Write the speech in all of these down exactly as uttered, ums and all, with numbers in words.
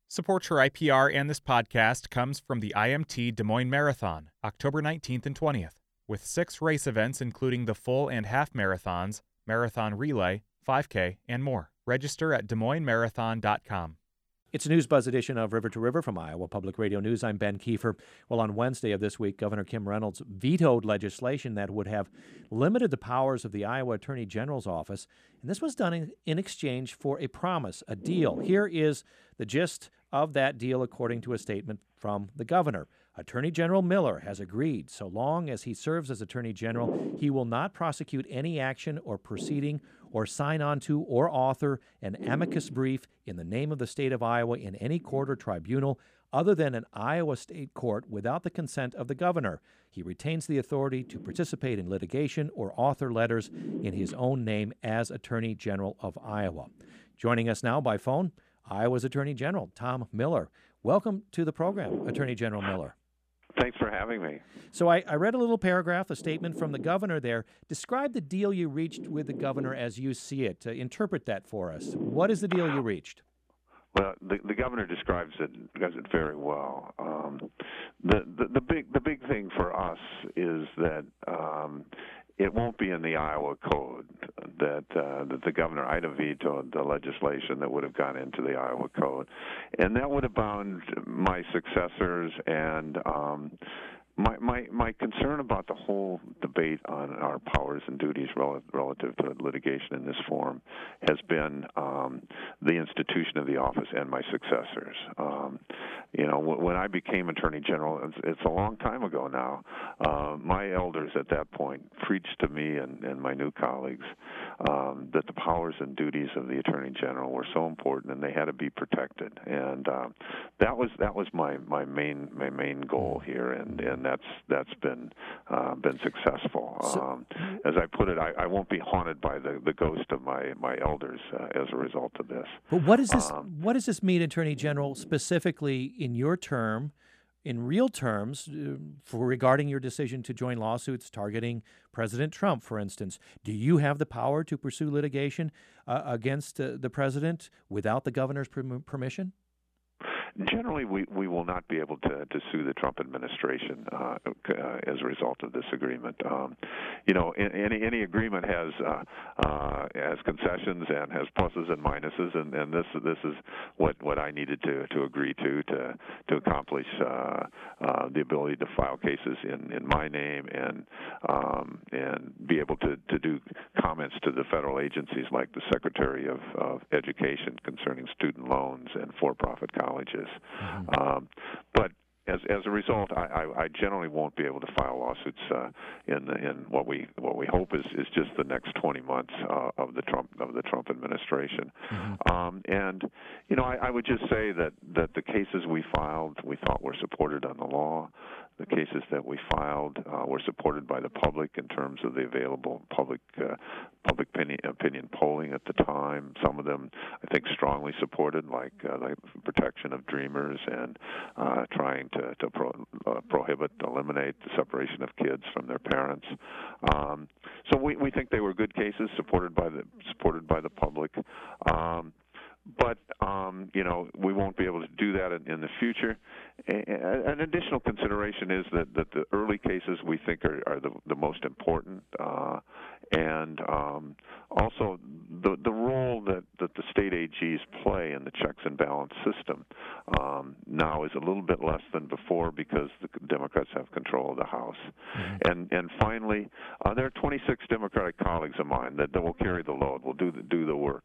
Support for I P R and this podcast comes from the I M T Des Moines Marathon, October nineteenth and twentieth, with six race events including the full and half marathons, marathon relay, five K, and more. Register at des moines marathon dot com. It's a News Buzz edition of River to River from Iowa Public Radio News. I'm Ben Kiefer. Well, on Wednesday of this week, Governor Kim Reynolds vetoed legislation that would have limited the powers of the Iowa Attorney General's office, and this was done in, in exchange for a promise, a deal. Here is the gist of that deal according to a statement from the governor. Attorney General Miller has agreed, so long as he serves as Attorney General, he will not prosecute any action or proceeding or sign on to or author an amicus brief in the name of the state of Iowa in any court or tribunal other than an Iowa state court without the consent of the governor. He retains the authority to participate in litigation or author letters in his own name as Attorney General of Iowa. Joining us now by phone, Iowa's Attorney General, Tom Miller. Welcome to the program, Attorney General Miller. Thanks for having me. So I, I read a little paragraph, a statement from the governor there. Describe the deal you reached with the governor as you see it. Uh, interpret that for us. What is the deal you reached? Well, the, the governor describes it does it very well. Um, the, the the big the big thing for us is that um, it won't be in the Iowa Code that uh, that the governor I'd have vetoed the legislation that would have gone into the Iowa Code, and that would have bound my successors and. Um, My, my my concern about the whole debate on our powers and duties rel- relative to litigation in this form has been um, the institution of the office and my successors. Um, you know, w- when I became Attorney General, it's, it's a long time ago now, uh, my elders at that point preached to me and, and my new colleagues um, that the powers and duties of the Attorney General were so important and they had to be protected. And uh, that was that was my, my main my main goal here, and, and that's that's been uh, been successful. Um, as I put it, I, I won't be haunted by the, the ghost of my my elders uh, as a result of this. But what does this Um, what does this mean, Attorney General, specifically in your term, in real terms, uh, for regarding your decision to join lawsuits targeting President Trump, for instance? Do you have the power to pursue litigation uh, against uh, the president without the governor's perm- permission? Generally, we, we will not be able to, to sue the Trump administration uh, uh, as a result of this agreement. Um, you know, any any agreement has uh, uh, has concessions and has pluses and minuses, and, and this this is what, what I needed to, to agree to to to accomplish uh, uh, the ability to file cases in, in my name and um, and be able to, to do comments to the federal agencies like the Secretary of, of Education concerning student loans and for-profit colleges. Mm-hmm. Um, but as as a result, I, I, I generally won't be able to file lawsuits uh, in the, in what we what we hope is, is just the next twenty months uh, of the Trump of the Trump administration. Mm-hmm. Um, and you know, I, I would just say that, that the cases we filed we thought were supported on the law. The cases that we filed uh, were supported by the public in terms of the available public uh, public opinion, opinion polling at the time. Some of them, I think, strongly supported, like uh, the protection of dreamers and uh, trying to, to pro, uh, prohibit, eliminate the separation of kids from their parents. Um, so we, we think they were good cases, supported by the supported by the public. Um, But, um, you know, we won't be able to do that in, in the future. A, an additional consideration is that, that the early cases we think are, are the, the most important. Uh, and um, also the, the role that, that the state A Gs play in the checks and balance system um, now is a little bit less than before because the Democrats have control of the House. Mm-hmm. And and finally, uh, there are twenty-six Democratic colleagues of mine that, that will carry the load, will do the, do the work.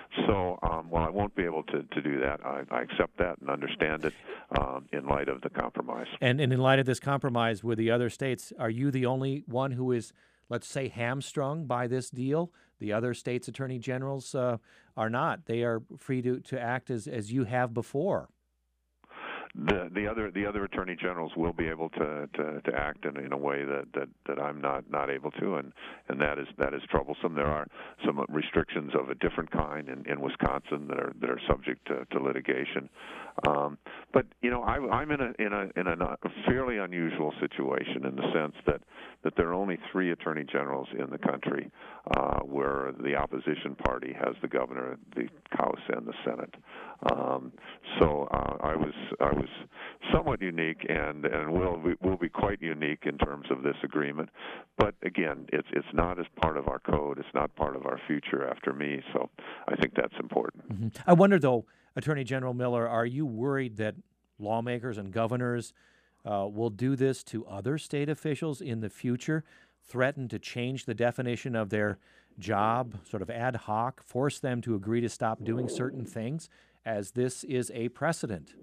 So um, while I won't be able to, to do that, I, I accept that and understand it um, in light of the compromise. And, and in light of this compromise with the other states, are you the only one who is, let's say, hamstrung by this deal? The other states' attorney generals uh, are not. They are free to, to act as, as you have before. the the other the other attorney generals will be able to, to, to act in, in a way that, that, that I'm not, not able to, and, and that is that is troublesome. There are some restrictions of a different kind in, in Wisconsin that are that are subject to, to litigation. Um, but you know, I, I'm in a in a in a fairly unusual situation in the sense that, that there are only three attorney generals in the country uh, where the opposition party has the governor, the House, and the Senate. Um, so uh, I was I was somewhat unique, and and will will be quite unique in terms of this agreement. But again, it's it's not as part of our code. It's not part of our future after me. So I think that's important. Mm-hmm. I wonder, though, Attorney General Miller, are you worried that lawmakers and governors uh, will do this to other state officials in the future, threaten to change the definition of their job, sort of ad hoc, force them to agree to stop doing certain things, as this is a precedent?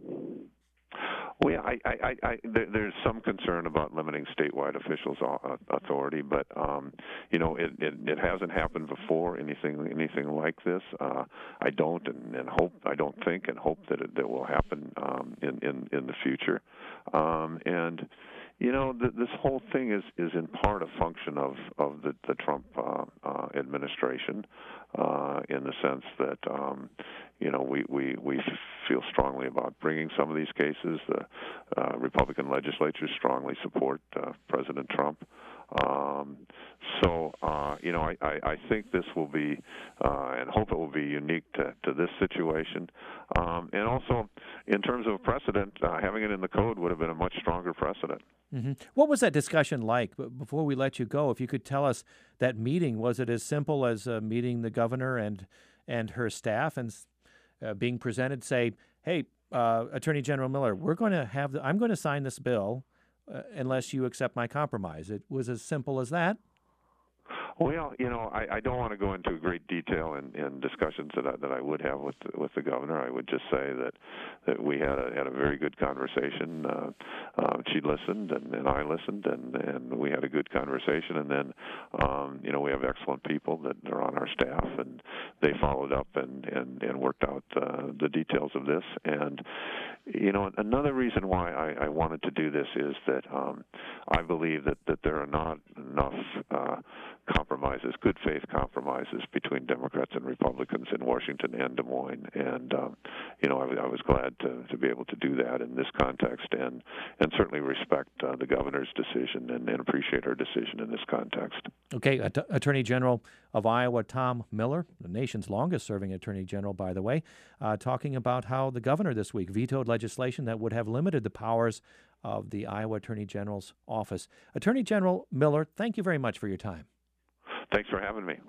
Well, yeah, I, I, I, there, there's some concern about limiting statewide officials' authority, but um, you know, it, it, it hasn't happened before. Anything, anything like this, uh, I don't and, and hope. I don't think and hope that it that will happen um, in, in in the future. Um, and you know, the, this whole thing is, is in part a function of of the the Trump uh, uh, administration, uh, in the sense that um, you know we, we we feel strongly about bringing some of these cases. The uh, Republican legislatures strongly support uh, President Trump. Um, so, uh, you know, I, I, I think this will be, uh, and hope it will be unique to, to this situation. Um, and also, in terms of precedent, uh, having it in the code would have been a much stronger precedent. Mm-hmm. What was that discussion like? But before we let you go, if you could tell us that meeting, was it as simple as uh, meeting the governor and and her staff and uh, being presented, say, hey, uh, Attorney General Miller, we're going to have, the, I'm going to sign this bill uh, unless you accept my compromise. It was as simple as that? Well, you know, I, I don't want to go into great detail in, in discussions that I, that I would have with the, with the governor. I would just say that, that we had a had a very good conversation. Uh, uh, she listened, and, and I listened, and, and we had a good conversation. And then, um, you know, we have excellent people that are on our staff, and they followed up and, and, and worked out uh, the details of this. And, you know, another reason why I, I wanted to do this is that um, I believe that, that there are not enough uh, compromises, good faith compromises between Democrats and Republicans in Washington and Des Moines. And, um, you know, I, I was glad to, to be able to do that in this context, and, and certainly respect uh, the governor's decision and, and appreciate her decision in this context. Okay, At- Attorney General of Iowa, Tom Miller, the nation's longest-serving Attorney General, by the way, uh, talking about how the governor this week vetoed legislation that would have limited the powers of the Iowa Attorney General's office. Attorney General Miller, thank you very much for your time. Thanks for having me.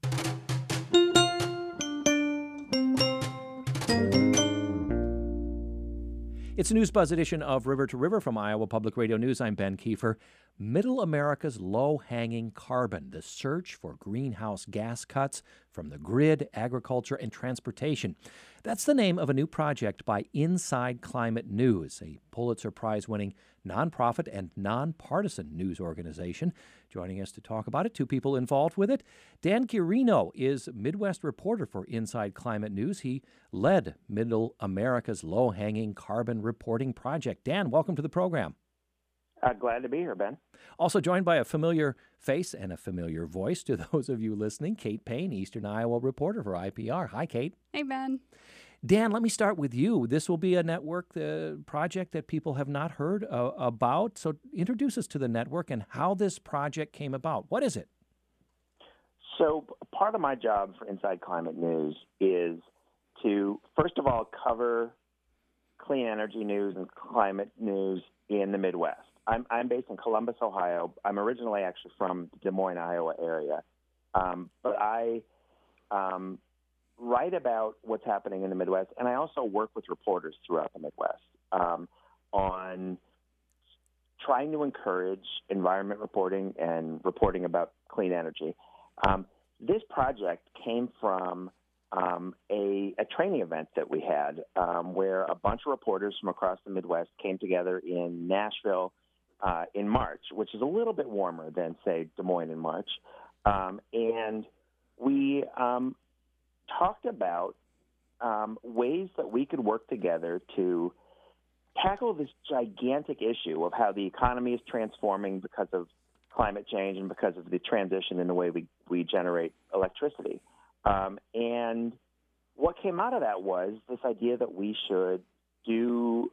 It's a News Buzz edition of River to River from Iowa Public Radio News. I'm Ben Kiefer. Middle America's low-hanging carbon, the search for greenhouse gas cuts from the grid, agriculture, and transportation. That's the name of a new project by Inside Climate News, a Pulitzer Prize-winning nonprofit and nonpartisan news organization. Joining us to talk about it, two people involved with it. Dan Quirino is Midwest reporter for Inside Climate News. He led Middle America's low-hanging carbon reporting project. Dan, welcome to the program. Uh, glad to be here, Ben. Also joined by a familiar face and a familiar voice to those of you listening, Kate Payne, Eastern Iowa reporter for I P R. Hi, Kate. Hey, Ben. Dan, let me start with you. This will be a network uh, project that people have not heard uh, about. So introduce us to the network and how this project came about. What is it? So part of my job for Inside Climate News is to, first of all, cover clean energy news and climate news in the Midwest. I'm, I'm based in Columbus, Ohio. I'm originally actually from the Des Moines, Iowa area. Um, but I um, write about what's happening in the Midwest, and I also work with reporters throughout the Midwest um, on trying to encourage environment reporting and reporting about clean energy. Um, this project came from um, a, a training event that we had um, where a bunch of reporters from across the Midwest came together in Nashville uh, in March, which is a little bit warmer than, say, Des Moines in March. Um, and we um, talked about um, ways that we could work together to tackle this gigantic issue of how the economy is transforming because of climate change and because of the transition in the way we, we generate electricity. Um, and what came out of that was this idea that we should do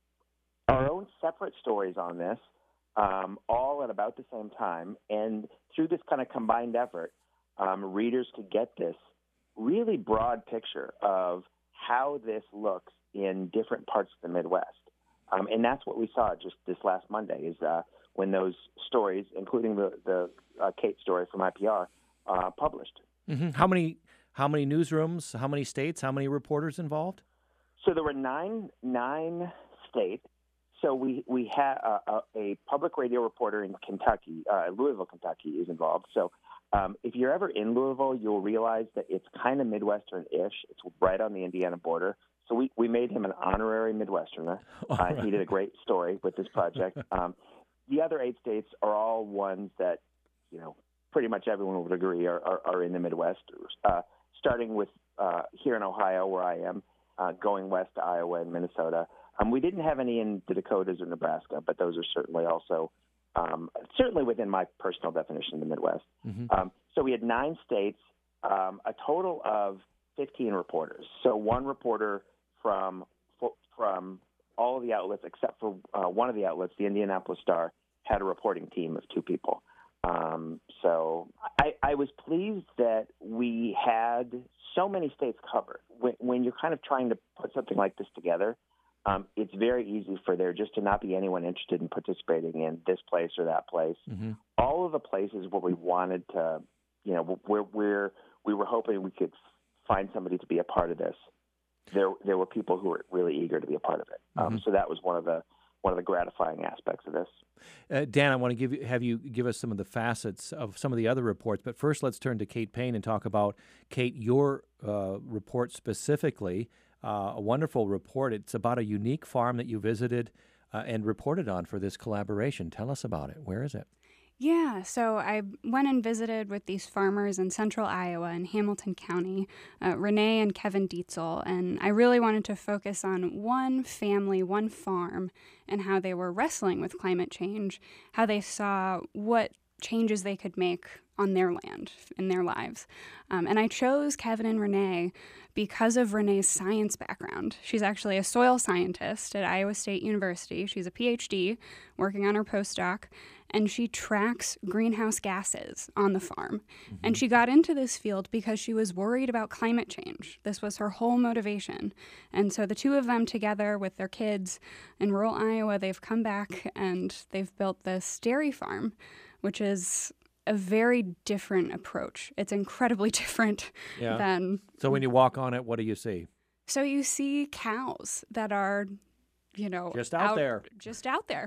our own separate stories on this, um, all at about the same time. And through this kind of combined effort, um, readers could get this really broad picture of how this looks in different parts of the Midwest. Um, and that's what we saw just this last Monday is uh, when those stories, including the, the uh, Kate story from I P R, uh, published. Mm-hmm. How many how many newsrooms, how many states, how many reporters involved? So there were nine nine states. So we, we had a, a, a public radio reporter in Kentucky, uh, Louisville, Kentucky, is involved. So um, if you're ever in Louisville, you'll realize that it's kind of Midwestern-ish. It's right on the Indiana border. So we, we made him an honorary Midwesterner. Uh, right. He did a great story with this project. Um, the other eight states are all ones that, you know, pretty much everyone would agree are, are, are in the Midwest, uh, starting with uh, here in Ohio, where I am, uh, going west to Iowa and Minnesota. Um, we didn't have any in the Dakotas or Nebraska, but those are certainly also um, certainly within my personal definition of the Midwest. Mm-hmm. Um, so we had nine states, um, a total of fifteen reporters. So one reporter from from all of the outlets except for uh, one of the outlets, the Indianapolis Star, had a reporting team of two people. Um, so I, I was pleased that we had so many states covered. When, when you're kind of trying to put something like this together, um, it's very easy for there just to not be anyone interested in participating in this place or that place. Mm-hmm. All of the places where we wanted to, you know, where, where we were hoping we could find somebody to be a part of this, there there were people who were really eager to be a part of it. Mm-hmm. Um, so that was one of the one of the gratifying aspects of this. Uh, Dan, I want to give you, have you give us some of the facets of some of the other reports, but first let's turn to Kate Payne and talk about, Kate, your uh, report specifically, uh, a wonderful report. It's about a unique farm that you visited uh, and reported on for this collaboration. Tell us about it. Where is it? Yeah, so I went and visited with these farmers in central Iowa in Hamilton County, uh, Renee and Kevin Dietzel, and I really wanted to focus on one family, one farm, and how they were wrestling with climate change, how they saw what changes they could make on their land, in their lives. Um, and I chose Kevin and Renee because of Renee's science background. She's actually a soil scientist at Iowa State University. She's a P H D working on her postdoc, and she tracks greenhouse gases on the farm. Mm-hmm. And she got into this field because she was worried about climate change. This was her whole motivation. And so the two of them together with their kids in rural Iowa, they've come back and they've built this dairy farm, which is a very different approach. It's incredibly different yeah. than... So when you walk on it, what do you see? So you see cows that are, you know... Just out, out there. Just out there.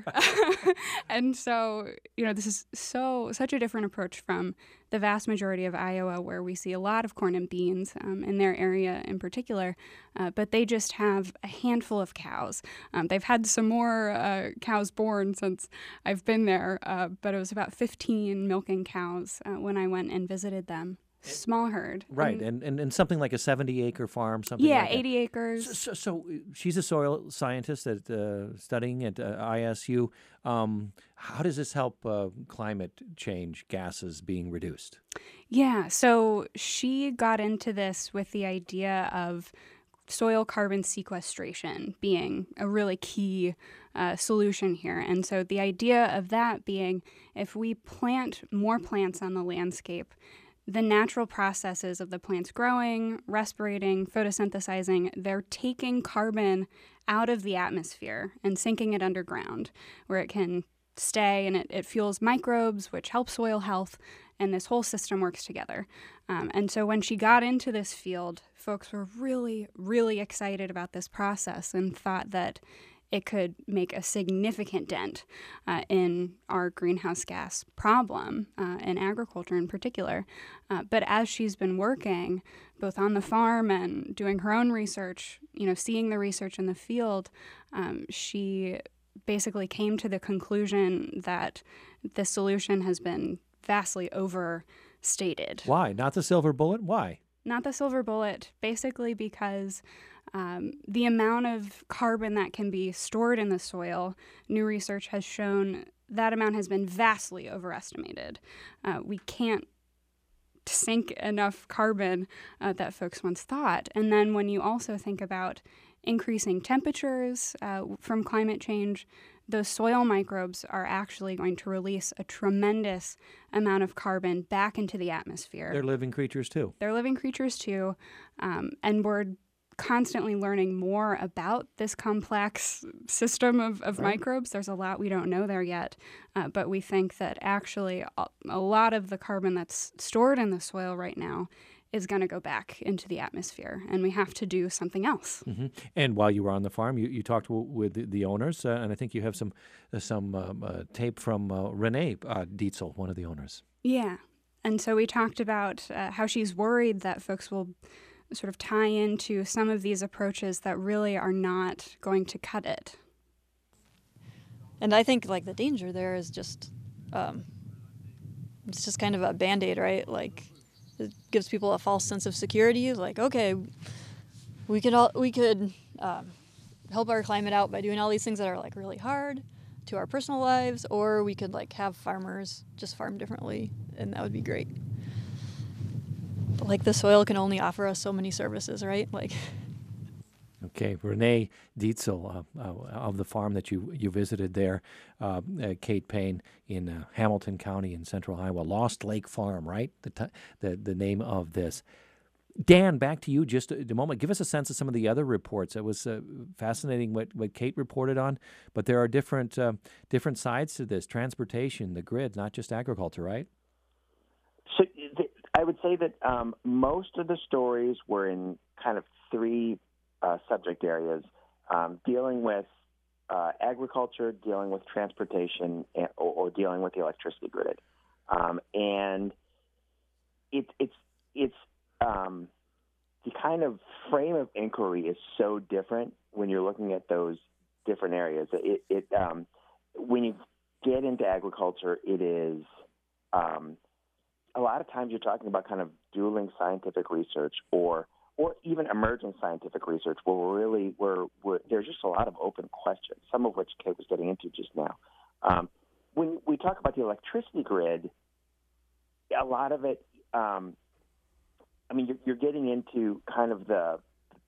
And so, you know, this is so such a different approach from the vast majority of Iowa, where we see a lot of corn and beans um, in their area in particular, uh, but they just have a handful of cows. Um, they've had some more uh, cows born since I've been there, uh, but it was about fifteen milking cows uh, when I went and visited them. Small herd. Right, and, and and something like a seventy-acre farm, something yeah, like that. Yeah, eighty acres. So, so, so she's a soil scientist at uh, studying at uh, I S U. Um, how does this help uh, climate change gases being reduced? Yeah, so she got into this with the idea of soil carbon sequestration being a really key uh, solution here. And so the idea of that being, if we plant more plants on the landscape, the natural processes of the plants growing, respirating, photosynthesizing, they're taking carbon out of the atmosphere and sinking it underground where it can stay, and it, it fuels microbes, which help soil health, and this whole system works together. Um, and so when she got into this field, folks were really, really excited about this process and thought that it could make a significant dent uh, in our greenhouse gas problem, uh, in agriculture in particular. Uh, but as she's been working, both on the farm and doing her own research, you know, seeing the research in the field, um, she basically came to the conclusion that the solution has been vastly overstated. Why? Not the silver bullet? Why? Not the silver bullet, basically because Um, the amount of carbon that can be stored in the soil, new research has shown that amount has been vastly overestimated. Uh, we can't sink enough carbon uh, that folks once thought. And then when you also think about increasing temperatures uh, from climate change, those soil microbes are actually going to release a tremendous amount of carbon back into the atmosphere. They're living creatures too. They're living creatures too. Um, and we're constantly learning more about this complex system of, of Right. microbes. There's a lot we don't know there yet, uh, but we think that actually a, a lot of the carbon that's stored in the soil right now is going to go back into the atmosphere, and we have to do something else. Mm-hmm. And while you were on the farm, you, you talked w- with the, the owners, uh, and I think you have some uh, some um, uh, tape from uh, Renee uh, Dietzel, one of the owners. Yeah. And so we talked about uh, how she's worried that folks will sort of tie into some of these approaches that really are not going to cut it. And I think like the danger there is just, um, it's just kind of a Band-Aid, right? Like it gives people a false sense of security. Like, okay, we could all, we could um, help our climate out by doing all these things that are like really hard to our personal lives, or we could like have farmers just farm differently, and that would be great. But like the soil can only offer us so many services, right? Like. Okay, Renee Dietzel uh, uh, of the farm that you you visited there, uh, uh, Kate Payne in uh, Hamilton County in central Iowa, Lost Lake Farm, right? The t- the the name of this. Dan, back to you just a, a moment. Give us a sense of some of the other reports. It was uh, fascinating what, what Kate reported on, but there are different uh, different sides to this: transportation, the grid, not just agriculture, right? So th- I would say that um, most of the stories were in kind of three uh, subject areas, um, dealing with uh, agriculture, dealing with transportation, and, or, or dealing with the electricity grid. Um, and it, it's it's um, the kind of frame of inquiry is so different when you're looking at those different areas. It, it um, when you get into agriculture, it is um, a lot of times you're talking about kind of dueling scientific research or or even emerging scientific research where we're really we're, we're, there's just a lot of open questions, some of which Kate was getting into just now. Um, when we talk about the electricity grid, a lot of it, um, I mean, you're, you're getting into kind of the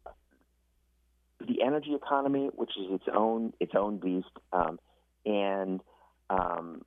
the energy economy, which is its own its own beast, um, and um,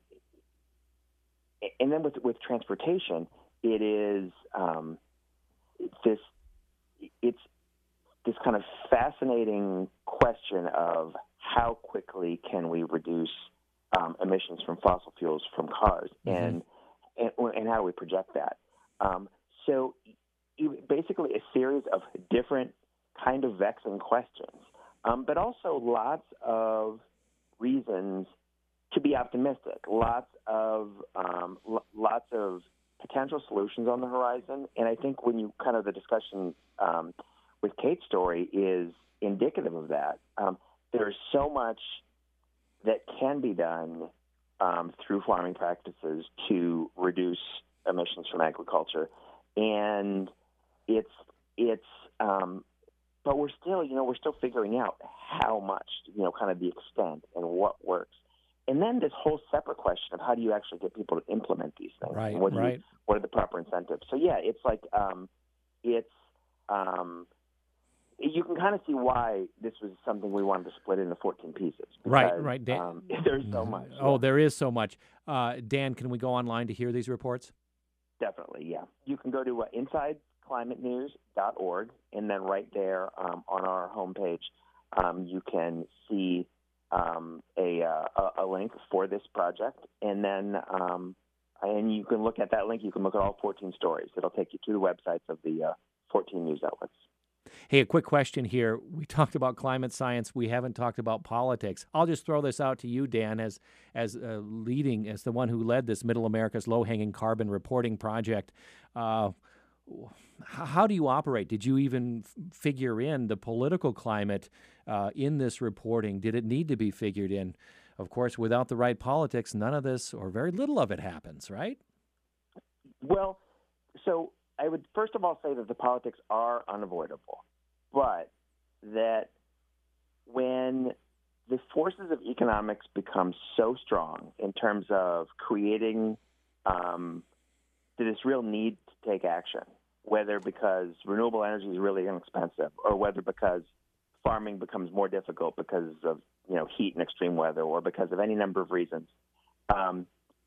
and then with with transportation, it is um, this it's this kind of fascinating question of how quickly can we reduce um, emissions from fossil fuels from cars, mm-hmm. and, and and how do we project that? Um, so basically, a series of different kind of vexing questions, um, but also lots of reasons to be optimistic. Lots of um, l- lots of potential solutions on the horizon, and I think when you kind of the discussion um, with Kate's story is indicative of that. Um, there's so much that can be done um, through farming practices to reduce emissions from agriculture, and it's it's um, but we're still you know we're still figuring out how much you know kind of the extent and what works. And then this whole separate question of how do you actually get people to implement these things? Right, what right. You, what are the proper incentives? So yeah, it's like um, it's um, you can kind of see why this was something we wanted to split into fourteen pieces. Because, right, right. Dan, um, there's so much. Oh, yeah. there is so much. Uh, Dan, can we go online to hear these reports? Definitely, yeah. You can go to uh, inside climate news dot org, and then right there um, on our homepage, um, you can see Um, a, uh, a link for this project, and then um, and you can look at that link. You can look at all fourteen stories. It'll take you to the websites of the uh, fourteen news outlets. Hey, a quick question here. We talked about climate science. We haven't talked about politics. I'll just throw this out to you, Dan, as as uh, leading, as the one who led this Middle America's Low-Hanging Carbon Reporting Project. Uh, how do you operate? Did you even f- figure in the political climate uh, in this reporting? Did it need to be figured in? Of course, without the right politics, none of this or very little of it happens, right? Well, so I would first of all say that the politics are unavoidable, but that when the forces of economics become so strong in terms of creating um, this real need to take action, whether because renewable energy is really inexpensive or whether because farming becomes more difficult because of you know heat and extreme weather or because of any number of reasons. Um,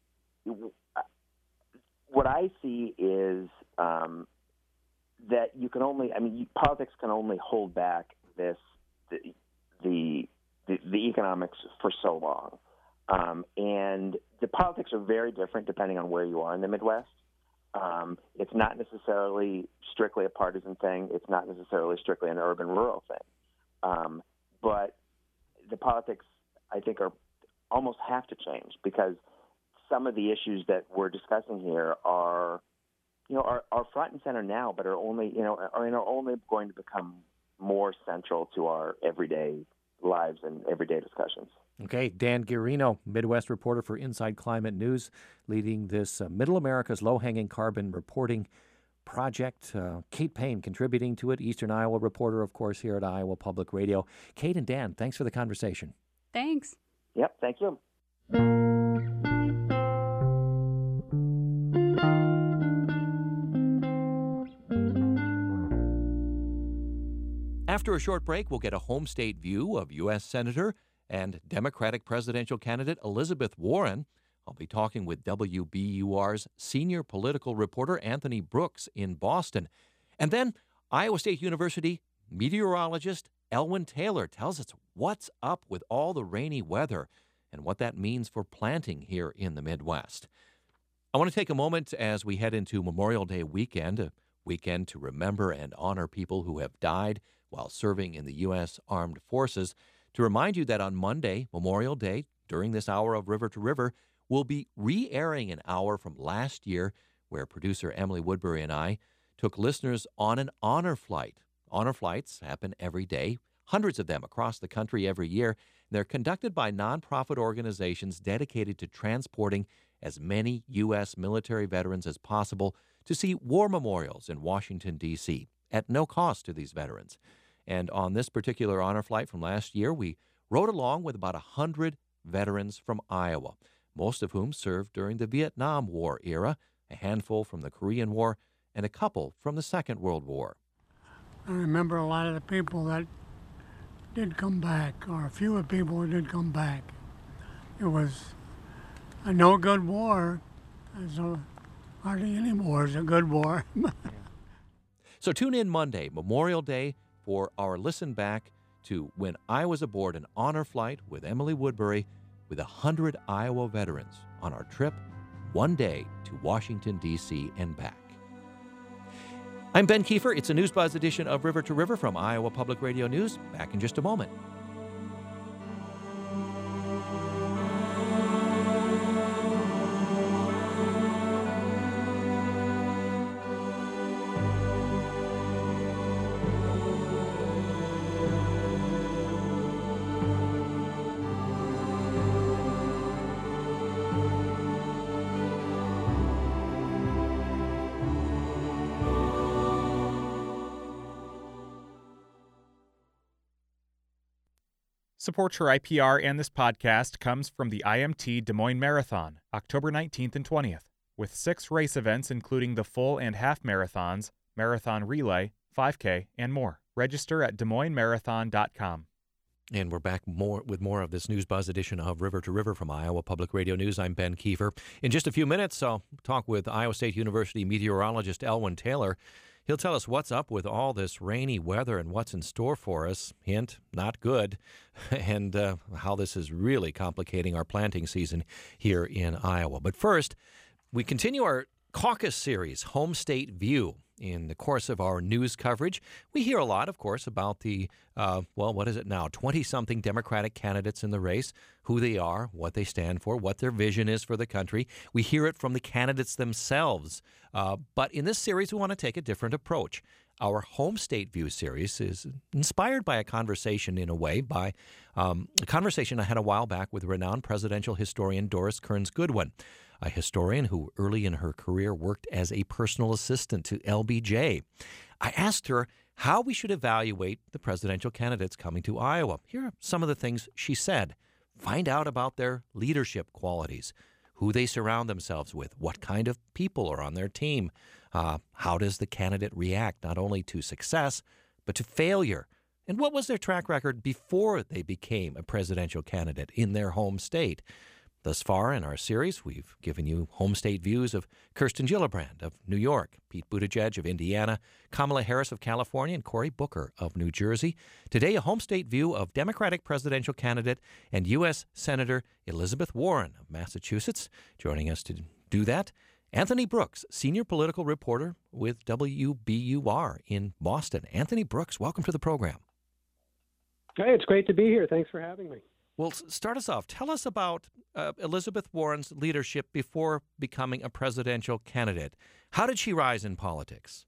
what I see is um, that you can only, I mean, politics can only hold back this, the, the, the, the economics for so long. Um, and the politics are very different depending on where you are in the Midwest. Um, it's not necessarily strictly a partisan thing. It's not necessarily strictly an urban-rural thing. Um, but the politics, I think, are almost have to change because some of the issues that we're discussing here are, you know, are, are front and center now, but are only, you know, are, are only going to become more central to our everyday lives and everyday discussions. Okay, Dan Guarino, Midwest reporter for Inside Climate News, leading this uh, Middle America's Low-Hanging Carbon Reporting Project. Uh, Kate Payne contributing to it, Eastern Iowa reporter, of course, here at Iowa Public Radio. Kate and Dan, thanks for the conversation. Thanks. Yep, thank you. After a short break, we'll get a home state view of U S Senator and Democratic presidential candidate Elizabeth Warren. I'll be talking with W B U R's senior political reporter Anthony Brooks in Boston. And then Iowa State University meteorologist Elwyn Taylor tells us what's up with all the rainy weather and what that means for planting here in the Midwest. I want to take a moment as we head into Memorial Day weekend, a weekend to remember and honor people who have died while serving in the U S Armed Forces, to remind you that on Monday, Memorial Day, during this hour of River to River, we'll be re-airing an hour from last year where producer Emily Woodbury and I took listeners on an honor flight. Honor flights happen every day, hundreds of them across the country every year. They're conducted by nonprofit organizations dedicated to transporting as many U S military veterans as possible to see war memorials in Washington, D C, at no cost to these veterans. And on this particular honor flight from last year, we rode along with about one hundred veterans from Iowa, most of whom served during the Vietnam War era, a handful from the Korean War, and a couple from the Second World War. I remember a lot of the people that did come back, or a few of the people who did come back. It was a no good war. So hardly any war is a good war. So tune in Monday, Memorial Day, for our listen back to when I was aboard an honor flight with Emily Woodbury with one hundred Iowa veterans on our trip one day to Washington, D C and back. I'm Ben Kiefer. It's a News Buzz edition of River to River from Iowa Public Radio News. Back in just a moment. Support for I P R and this podcast comes from the I M T Des Moines Marathon, October nineteenth and twentieth, with six race events including the full and half marathons, marathon relay, five K, and more. Register at des moines marathon dot com. And we're back more with more of this News Buzz edition of River to River from Iowa Public Radio News. I'm Ben Kiefer. In just a few minutes, I'll talk with Iowa State University meteorologist Elwyn Taylor. He'll tell us what's up with all this rainy weather and what's in store for us. Hint, not good. And uh, how this is really complicating our planting season here in Iowa. But first, we continue our caucus series, Home State View. In the course of our news coverage, we hear a lot, of course, about the, uh, well, what is it now, twenty-something Democratic candidates in the race, who they are, what they stand for, what their vision is for the country. We hear it from the candidates themselves. Uh, but in this series, we want to take a different approach. Our Home State View series is inspired by a conversation, in a way, by um, a conversation I had a while back with renowned presidential historian Doris Kearns Goodwin, a historian who early in her career worked as a personal assistant to L B J. I asked her how we should evaluate the presidential candidates coming to Iowa. Here are some of the things she said. Find out about their leadership qualities, who they surround themselves with, what kind of people are on their team, uh, how does the candidate react not only to success, but to failure, and what was their track record before they became a presidential candidate in their home state. Thus far in our series, we've given you home state views of Kirsten Gillibrand of New York, Pete Buttigieg of Indiana, Kamala Harris of California, and Cory Booker of New Jersey. Today, a home state view of Democratic presidential candidate and U S Senator Elizabeth Warren of Massachusetts. Joining us to do that, Anthony Brooks, senior political reporter with W B U R in Boston. Anthony Brooks, welcome to the program. Hey, it's great to be here. Thanks for having me. Well, start us off. Tell us about uh, Elizabeth Warren's leadership before becoming a presidential candidate. How did she rise in politics?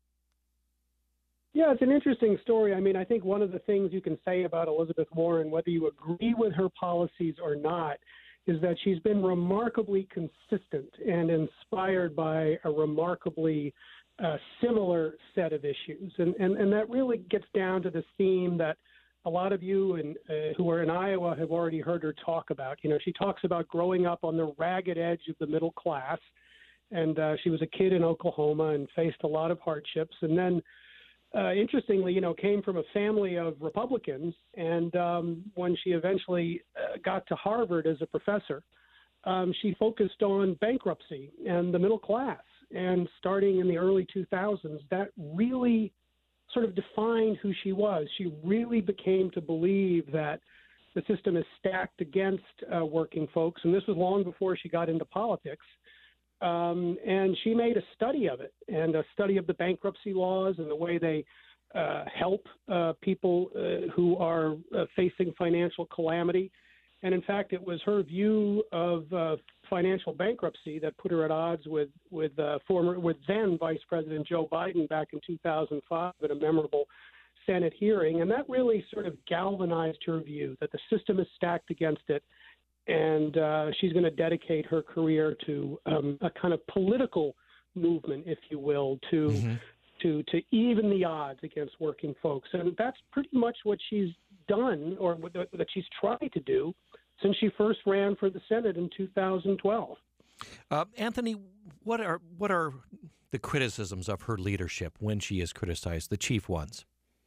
Yeah, it's an interesting story. I mean, I think one of the things you can say about Elizabeth Warren, whether you agree with her policies or not, is that she's been remarkably consistent and inspired by a remarkably uh, similar set of issues. And, and, and that really gets down to the theme that a lot of you and uh, who are in Iowa have already heard her talk about. You know, she talks about growing up on the ragged edge of the middle class, and uh, she was a kid in Oklahoma and faced a lot of hardships. And then, uh, interestingly, you know, came from a family of Republicans. And um, when she eventually uh, got to Harvard as a professor, um, she focused on bankruptcy and the middle class. And starting in the early two thousands, that really sort of defined who she was. She really became to believe that the system is stacked against uh, working folks, and this was long before she got into politics. Um, and she made a study of it, and a study of the bankruptcy laws and the way they uh, help uh, people uh, who are uh, facing financial calamity. And in fact, it was her view of uh, financial bankruptcy that put her at odds with with uh, former with then Vice President Joe Biden back in two thousand five at a memorable Senate hearing, and that really sort of galvanized her view that the system is stacked against it, and uh, she's going to dedicate her career to um, a kind of political movement, if you will, to mm-hmm. to to even the odds against working folks, and that's pretty much what she's done, or that she's tried to do, since she first ran for the Senate in two thousand twelve. Uh, Anthony, what are what are the criticisms of her leadership when she is criticized, the chief ones?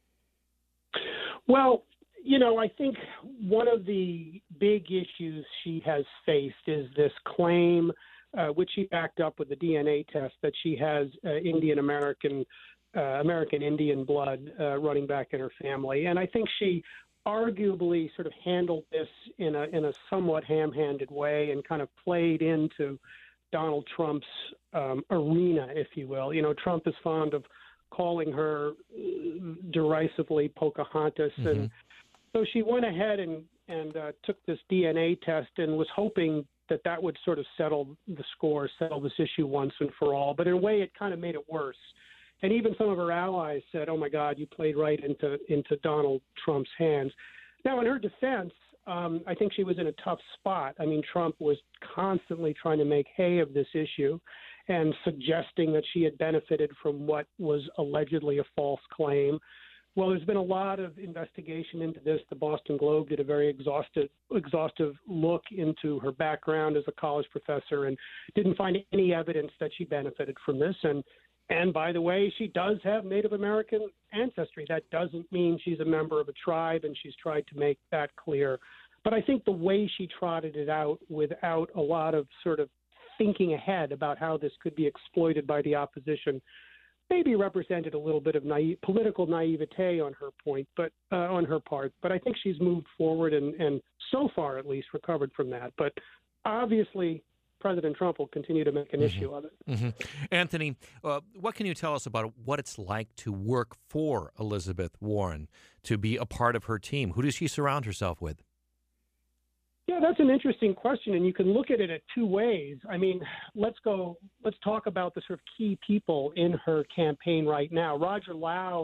Well, you know, I think one of the big issues she has faced is this claim, uh, which she backed up with the D N A test, that she has uh, Indian American, uh, American Indian blood uh, running back in her family. And I think she arguably sort of handled this in a in a somewhat ham-handed way and kind of played into Donald Trump's um, arena, if you will. You know, Trump is fond of calling her derisively Pocahontas, mm-hmm. and so she went ahead and and uh, took this D N A test and was hoping that that would sort of settle the score, settle this issue once and for all. But in a way, it kind of made it worse. And even some of her allies said, oh, my God, you played right into into Donald Trump's hands. Now, in her defense, um, I think she was in a tough spot. I mean, Trump was constantly trying to make hay of this issue and suggesting that she had benefited from what was allegedly a false claim. Well, there's been a lot of investigation into this. The Boston Globe did a very exhaustive, exhaustive look into her background as a college professor and didn't find any evidence that she benefited from this. And And by the way, she does have Native American ancestry. That doesn't mean she's a member of a tribe, and she's tried to make that clear. But I think the way she trotted it out without a lot of sort of thinking ahead about how this could be exploited by the opposition maybe represented a little bit of naive, political naivete on her point, but uh, on her part. But I think she's moved forward and, and so far at least recovered from that. But obviously, President Trump will continue to make an mm-hmm. issue of it. Mm-hmm. Anthony, uh, what can you tell us about what it's like to work for Elizabeth Warren, to be a part of her team? Who does she surround herself with? Yeah, that's an interesting question, and you can look at it at two ways. I mean, let's go, let's talk about the sort of key people in her campaign right now. Roger Lau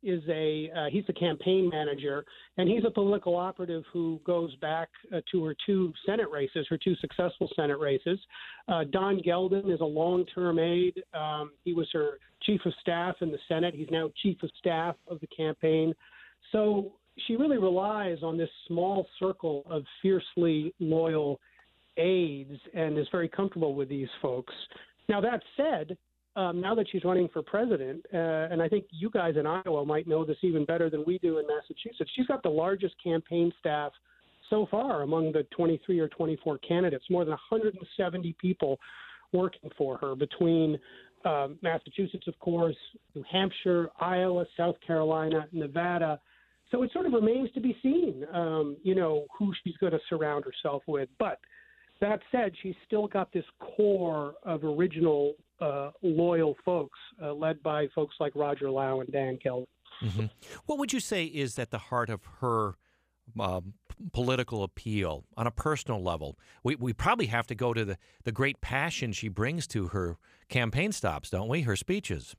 is a uh, he's the campaign manager, and he's a political operative who goes back uh, to her two Senate races, her two successful Senate races. Uh, Don Geldin is a long-term aide. Um, he was her chief of staff in the Senate. He's now chief of staff of the campaign. So she really relies on this small circle of fiercely loyal aides and is very comfortable with these folks. Now, that said, um, now that she's running for president, uh, and I think you guys in Iowa might know this even better than we do in Massachusetts, she's got the largest campaign staff so far among the twenty-three or twenty-four candidates, more than one hundred seventy people working for her between um, Massachusetts, of course, New Hampshire, Iowa, South Carolina, Nevada. So it sort of remains to be seen, um, you know, who she's going to surround herself with. But that said, she's still got this core of original uh, loyal folks, uh, led by folks like Roger Lau and Dan Geldin. Mm-hmm. What would you say is at the heart of her uh, political appeal on a personal level? We we probably have to go to the, the great passion she brings to her campaign stops, don't we? Her speeches.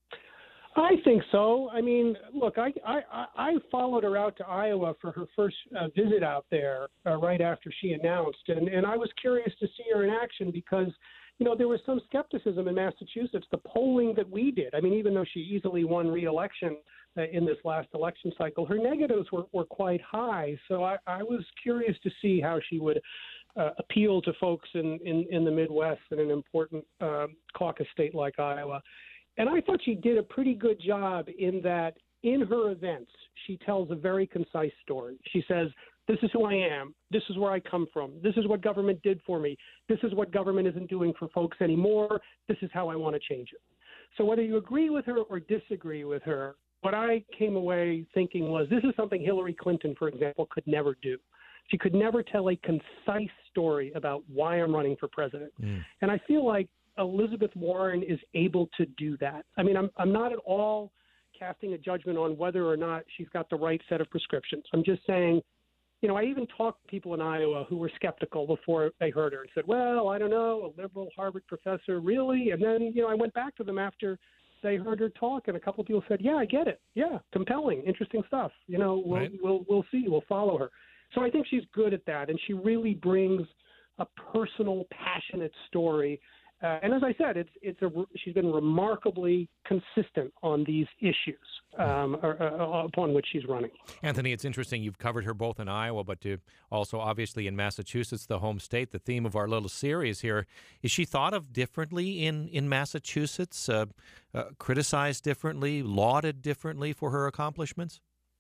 I think so. I mean, look, I I, I followed her out to Iowa for her first uh, visit out there uh, right after she announced, and, and I was curious to see her in action because, you know, there was some skepticism in Massachusetts. The polling that we did, I mean, even though she easily won re-election uh, in this last election cycle, her negatives were, were quite high. So I, I was curious to see how she would uh, appeal to folks in, in, in the Midwest in an important um, caucus state like Iowa. And I thought she did a pretty good job in that in her events, she tells a very concise story. She says, this is who I am. This is where I come from. This is what government did for me. This is what government isn't doing for folks anymore. This is how I want to change it. So whether you agree with her or disagree with her, what I came away thinking was this is something Hillary Clinton, for example, could never do. She could never tell a concise story about why I'm running for president. Mm. And I feel like Elizabeth Warren is able to do that. I mean, I'm I'm not at all casting a judgment on whether or not she's got the right set of prescriptions. I'm just saying, you know, I even talked to people in Iowa who were skeptical before they heard her and said, well, I don't know, a liberal Harvard professor, really? And then, you know, I went back to them after they heard her talk, and a couple of people said, yeah, I get it. Yeah, compelling, interesting stuff. You know, we'll, right. we'll, we'll see. We'll follow her. So I think she's good at that, and she really brings a personal, passionate story. Uh, and as I said, it's it's a she's been remarkably consistent on these issues um, or, uh, upon which she's running. Anthony, it's interesting. You've covered her both in Iowa, but to also obviously in Massachusetts, the home state. The theme of our little series here is she thought of differently in in Massachusetts, uh, uh, criticized differently, lauded differently for her accomplishments.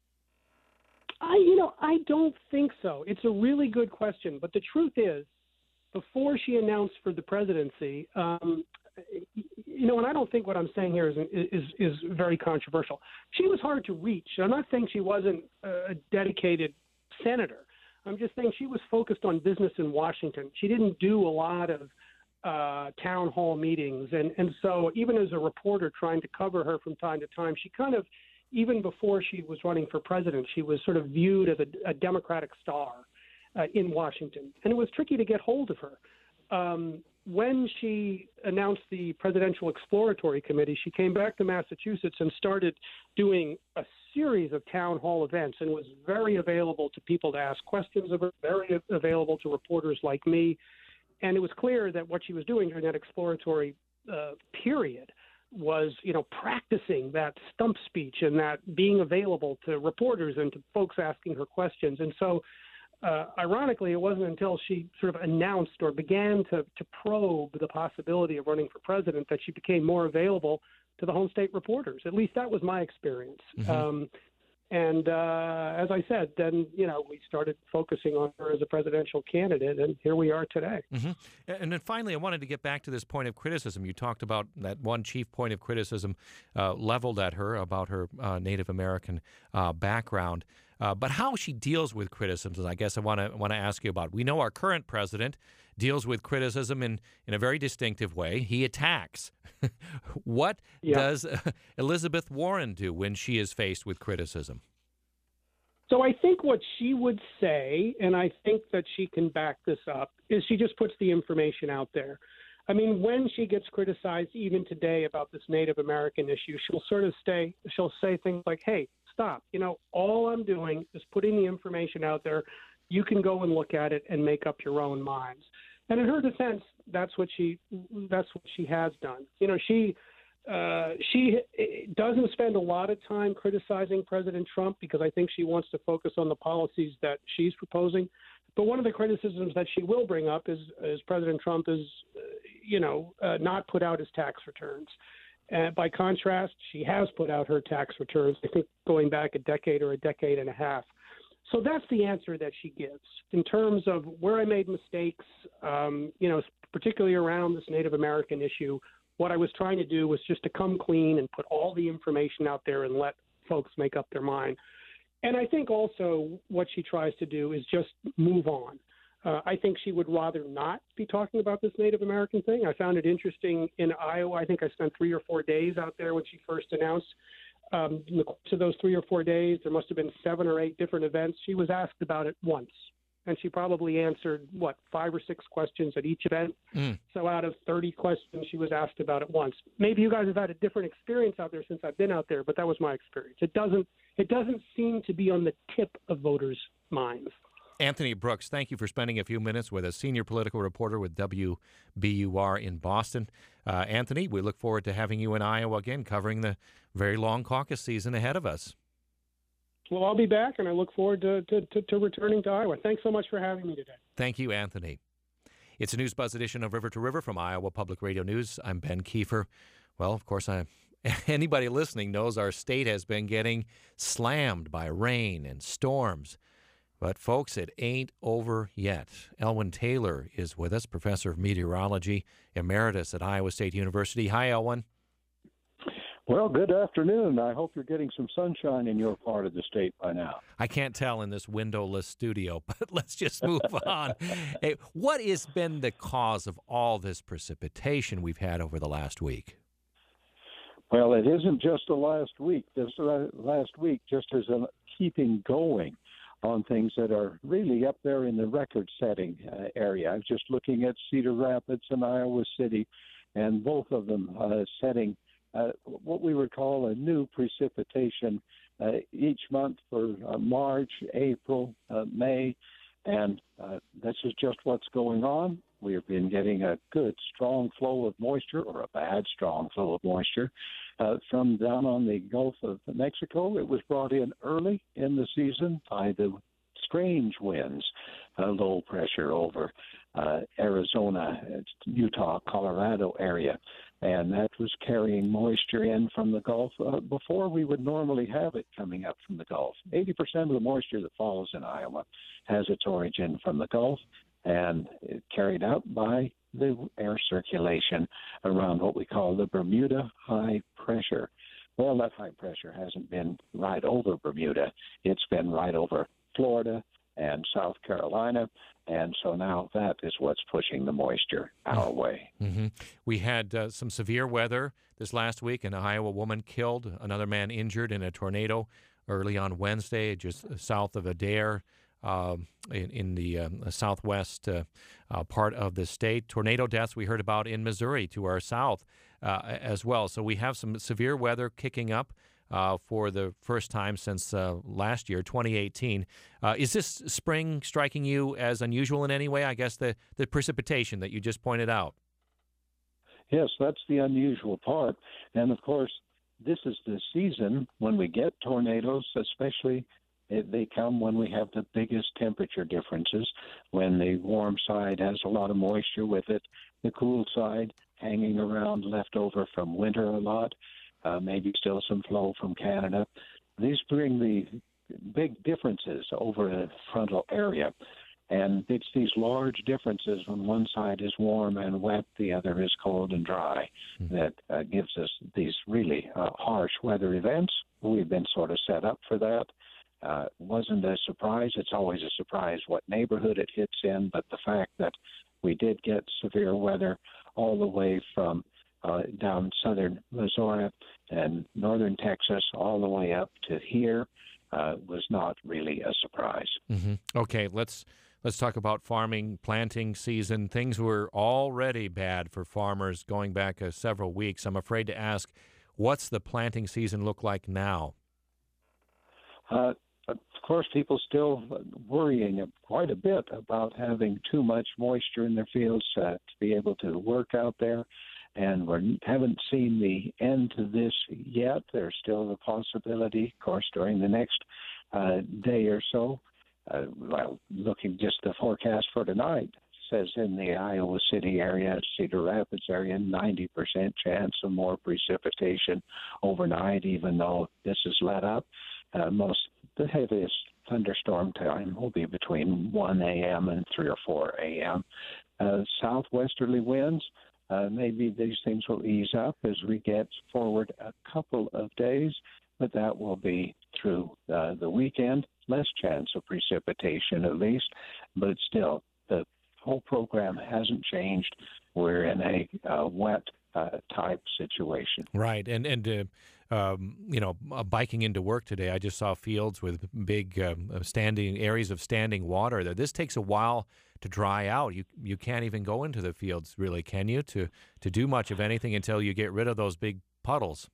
I you know I don't think so. It's a really good question, but the truth is, before she announced for the presidency, um, you know, and I don't think what I'm saying here is, is is very controversial. She was hard to reach. I'm not saying she wasn't a dedicated senator. I'm just saying she was focused on business in Washington. She didn't do a lot of uh, town hall meetings. And, and so even as a reporter trying to cover her from time to time, she kind of, even before she was running for president, she was sort of viewed as a, a Democratic star Uh, in Washington, and it was tricky to get hold of her. Um, when she announced the Presidential Exploratory Committee, she came back to Massachusetts and started doing a series of town hall events and was very available to people to ask questions of her, very available to reporters like me. And it was clear that what she was doing during that exploratory uh, period was, you know, practicing that stump speech and that being available to reporters and to folks asking her questions. And so Uh, ironically, it wasn't until she sort of announced or began to, to probe the possibility of running for president that she became more available to the home state reporters. At least that was my experience. Mm-hmm. Um, and uh, as I said, then, you know, we started focusing on her as a presidential candidate, and here we are today. Mm-hmm. And then finally, I wanted to get back to this point of criticism. You talked about that one chief point of criticism uh, leveled at her about her uh, Native American uh, background. Uh, but how she deals with criticisms, I guess I want to want to ask you about. We know our current president deals with criticism in, in a very distinctive way. He attacks. What yeah. does uh, Elizabeth Warren do when she is faced with criticism? So I think what she would say, and I think that she can back this up, is she just puts the information out there. I mean, when she gets criticized, even today, about this Native American issue, she'll sort of stay, she'll say things like, hey, stop. You know, all I'm doing is putting the information out there. You can go and look at it and make up your own minds. And in her defense, that's what she that's what she has done. You know, she uh, she doesn't spend a lot of time criticizing President Trump because I think she wants to focus on the policies that she's proposing. But one of the criticisms that she will bring up is, is President Trump is, uh, you know, uh, not put out his tax returns. Uh, by contrast, she has put out her tax returns, I think going back a decade or a decade and a half. So that's the answer that she gives in terms of where I made mistakes, um, you know, particularly around this Native American issue. What I was trying to do was just to come clean and put all the information out there and let folks make up their mind. And I think also what she tries to do is just move on. Uh, I think she would rather not be talking about this Native American thing. I found it interesting in Iowa. I think I spent three or four days out there when she first announced. Um, in the course of those three or four days, there must have been seven or eight different events. She was asked about it once, and she probably answered, what, five or six questions at each event. Mm. So out of thirty questions, she was asked about it once. Maybe you guys have had a different experience out there since I've been out there, but that was my experience. It doesn't, it doesn't seem to be on the tip of voters' minds. Anthony Brooks, thank you for spending a few minutes with us, senior political reporter with W B U R in Boston. Uh, Anthony, we look forward to having you in Iowa again, covering the very long caucus season ahead of us. Well, I'll be back, and I look forward to, to, to, to returning to Iowa. Thanks so much for having me today. Thank you, Anthony. It's a News Buzz edition of River to River from Iowa Public Radio News. I'm Ben Kiefer. Well, of course, I, anybody listening knows our state has been getting slammed by rain and storms. But, folks, it ain't over yet. Elwyn Taylor is with us, professor of meteorology, emeritus at Iowa State University. Hi, Elwyn. Well, good afternoon. I hope you're getting some sunshine in your part of the state by now. I can't tell in this windowless studio, but let's just move on. Hey, what has been the cause of all this precipitation we've had over the last week? Well, it isn't just the last week. This last week just is a keeping going on things that are really up there in the record-setting uh, area. I was just looking at Cedar Rapids and Iowa City, and both of them uh, setting uh, what we would call a new precipitation uh, each month for uh, March, April, uh, May, and uh, this is just what's going on. We have been getting a good, strong flow of moisture, or a bad, strong flow of moisture, uh, from down on the Gulf of Mexico. It was brought in early in the season by the strange winds, uh, low pressure over uh, Arizona, Utah, Colorado area. And that was carrying moisture in from the Gulf uh, before we would normally have it coming up from the Gulf. eighty percent of the moisture that falls in Iowa has its origin from the Gulf, and it carried out by the air circulation around what we call the Bermuda high pressure. Well, that high pressure hasn't been right over Bermuda. It's been right over Florida and South Carolina, and so now that is what's pushing the moisture our way. Mm-hmm. We had uh, some severe weather this last week. An Iowa woman killed, another man injured in a tornado early on Wednesday, just south of Adair. Uh, in, in the um, southwest uh, uh, part of the state. Tornado deaths we heard about in Missouri to our south uh, as well. So we have some severe weather kicking up uh, for the first time since uh, last year, twenty eighteen. Uh, is this spring striking you as unusual in any way? I guess the, the precipitation that you just pointed out. Yes, that's the unusual part. And, of course, this is the season when we get tornadoes, especially they come when we have the biggest temperature differences, when the warm side has a lot of moisture with it, the cool side hanging around left over from winter a lot, uh, maybe still some flow from Canada. These bring the big differences over the frontal area. And it's these large differences when one side is warm and wet, the other is cold and dry, mm-hmm. that uh, gives us these really uh, harsh weather events. We've been sort of set up for that. Uh, wasn't a surprise. It's always a surprise what neighborhood it hits in, but the fact that we did get severe weather all the way from uh, down southern Missouri and northern Texas all the way up to here uh, was not really a surprise. Mm-hmm. Okay, let's Let's talk about farming, planting season. Things were already bad for farmers going back uh, several weeks. I'm afraid to ask, what's the planting season look like now? Uh, of course, people still worrying quite a bit about having too much moisture in their fields uh, to be able to work out there. And we haven't seen the end to this yet. There's still a possibility, of course, during the next uh, day or so. Uh, well, looking just the forecast for tonight, says in the Iowa City area, Cedar Rapids area, ninety percent chance of more precipitation overnight, even though this is let up. Uh, most the heaviest thunderstorm time will be between one a.m. and three or four a.m. Uh, southwesterly winds, uh, maybe these things will ease up as we get forward a couple of days, but that will be through uh, the weekend. Less chance of precipitation, at least, but still, the whole program hasn't changed. We're in a uh, wet uh, type situation. Right, and and uh, um, you know, uh, biking into work today, I just saw fields with big um, standing areas of standing water there. This takes a while to dry out. You you can't even go into the fields, really, can you, to to do much of anything until you get rid of those big puddles?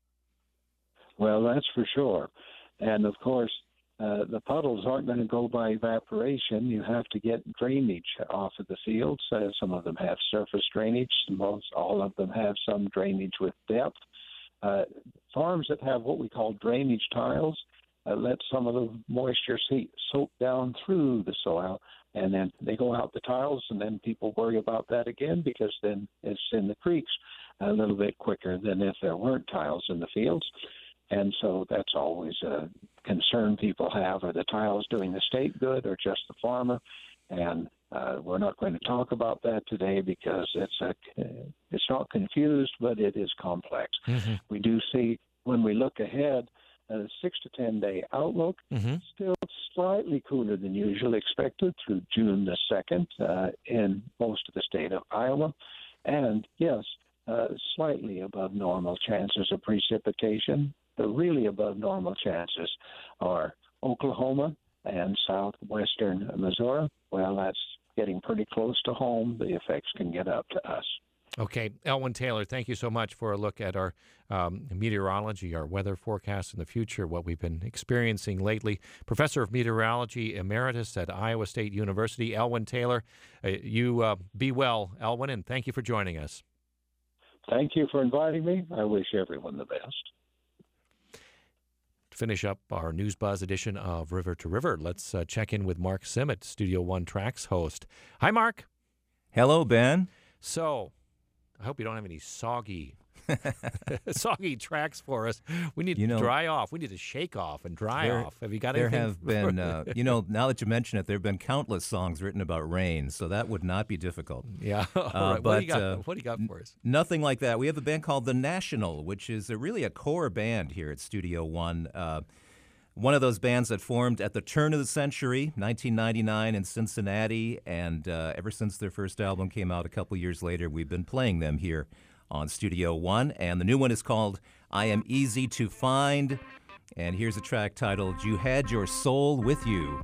Well, that's for sure, and of course. Uh, the puddles aren't going to go by evaporation. You have to get drainage off of the fields. Uh, some of them have surface drainage. Most all of them have some drainage with depth. Uh, farms that have what we call drainage tiles uh, let some of the moisture see, soak down through the soil, and then they go out the tiles, and then people worry about that again because then it's in the creeks a little bit quicker than if there weren't tiles in the fields. And so that's always a concern people have. Are the tiles doing the state good or just the farmer? And uh, we're not going to talk about that today because it's a, it's not confused, but it is complex. Mm-hmm. We do see, when we look ahead, a six to ten day outlook, mm-hmm. still slightly cooler than usual expected through June the second uh, in most of the state of Iowa. And yes, uh, slightly above normal chances of precipitation. The really above normal chances are Oklahoma and southwestern Missouri. Well, that's getting pretty close to home. The effects can get up to us. Okay. Elwyn Taylor, thank you so much for a look at our um, meteorology, our weather forecast in the future, what we've been experiencing lately. Professor of Meteorology Emeritus at Iowa State University, Elwyn Taylor. Uh, you uh, be well, Elwyn, and thank you for joining us. Thank you for inviting me. I wish everyone the best. Finish up our News Buzz edition of River to River. Let's uh, check in with Mark Simmet, Studio One Tracks host. Hi, Mark. Hello, Ben. So, I hope you don't have any soggy, soggy tracks for us. We need you to know, dry off. We need to shake off and dry there, off. Have you got there anything? There have been, uh, you know, now that you mention it, there have been countless songs written about rain, so that would not be difficult. Yeah. Uh, right. but, what, do you got, uh, what do you got for us? N- nothing like that. We have a band called The National, which is a, really a core band here at Studio One. Uh, One of those bands that formed at the turn of the century, nineteen ninety-nine in Cincinnati, and uh, ever since their first album came out a couple years later, we've been playing them here on Studio One. And the new one is called I Am Easy to Find. And here's a track titled You Had Your Soul With You.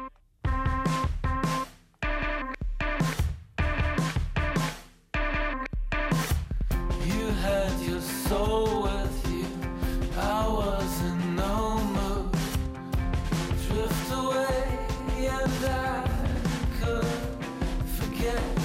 You had your soul with you. I was in no mood. Drift away and I could forget.